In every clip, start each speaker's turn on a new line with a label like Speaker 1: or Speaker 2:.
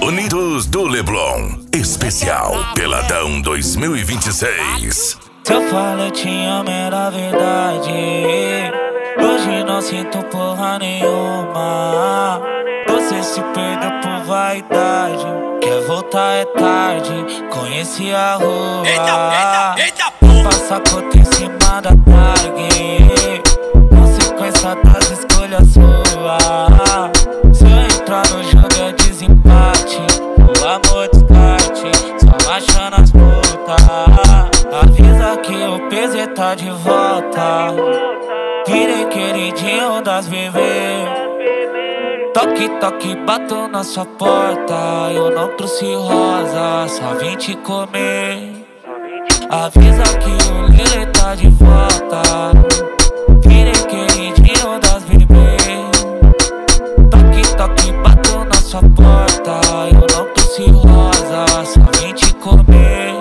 Speaker 1: Unidos do Leblon, especial Peladão 2026.
Speaker 2: Se eu falo eu te amo era verdade. Hoje não sinto porra nenhuma. Você se perdeu por vaidade. Quer voltar é tarde, conheci a rua. Passa conta em cima da tag. Consequência das escolhas suas. Se eu entrar no jogo é desempate. O amor descarte, só achando as putas. Avisa que o PZ tá de volta. Virei queridinho das bebês. Toque, toque, bato na sua porta. Eu não trouxe rosa, só vim te comer. Avisa que o Lele tá de volta. Virei queridinho das bebês. Toque, toque, bato na sua porta. Eu não trouxe rosa, só vim te comer.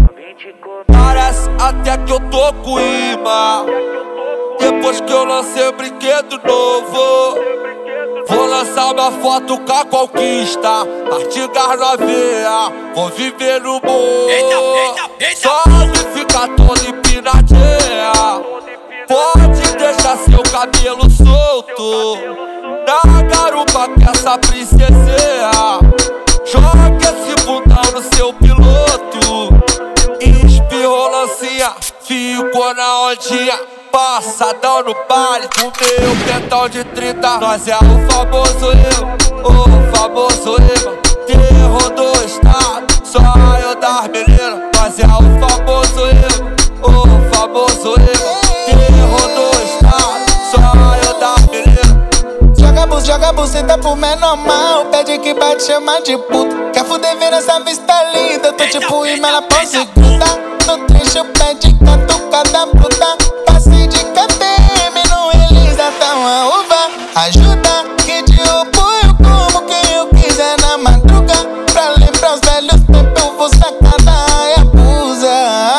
Speaker 3: Parece até que eu tô com imã. Depois que eu lancei o brinquedo novo, vou lançar minha foto com a conquista. Artigas na veia, vou viver no morro. Só de ficar todo empinadinha. Pode deixar seu cabelo solto na garupa que essa princesinha. Joga esse bundão no seu piloto. Espirrou lancinha, ficou na ondinha. Passadão no baile, com meu pentão de 30. Nós é o famoso eu, o famoso eu. Terror do estado, só eu das meninas. Nós é o famoso eu, o famoso eu. Terror do estado, só eu das meninas.
Speaker 4: Joga buceta pro menor mal. Pede que bate, chama de puta. Quer fuder, vendo essa vista linda. Tô tipo imã, ela pode grudar. No trecho, pede catucada bruta. Passe de KTM no Elisa, tá uma uva. Ajuda que te apoio como quem eu quiser na madruga. Pra lembrar os velhos tempos, eu vou sacar da abusa.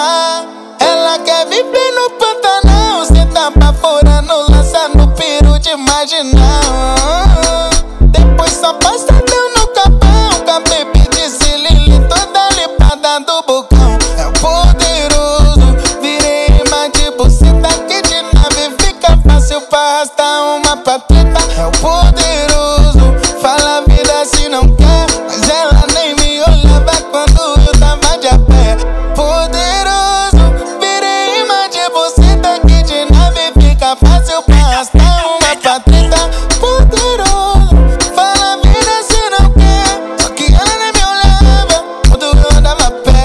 Speaker 4: Ela quer viver no Pantanal. Cê tá baforando, lançando peru de marginal. Depois só passadão no capão. Com a baby de Cilili toda limpada do bocão. É o poderoso, virei imã de buceta. Que de nave fica fácil pra arrastar uma patreta. É o poderoso, fala a vida se não quer. Mas ela nem me olhava quando eu tava de a pé. Poderoso, virei imã de buceta. Que de nave fica fácil pra arrastar uma patreta. Poderoso, fala a vida se não quer. Só que ela nem me olhava quando eu andava a pé.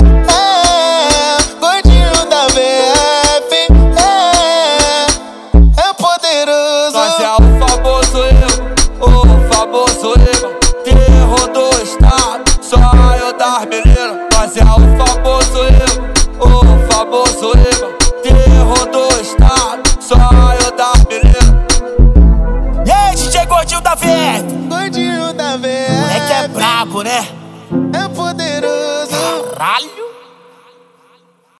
Speaker 4: Gordinho da VF, é o poderoso.
Speaker 3: Nós é o famoso eu, o famoso eu. Terror do estado, só eu das meninas. Nós é o famoso eu, o famoso eu. Terror do estado, só eu das meninas.
Speaker 5: E aí, DJ Gordinho da VF?
Speaker 4: Gordinho da VF,
Speaker 5: Moleque é brabo, né?
Speaker 4: é o poderoso.
Speaker 5: Caralho!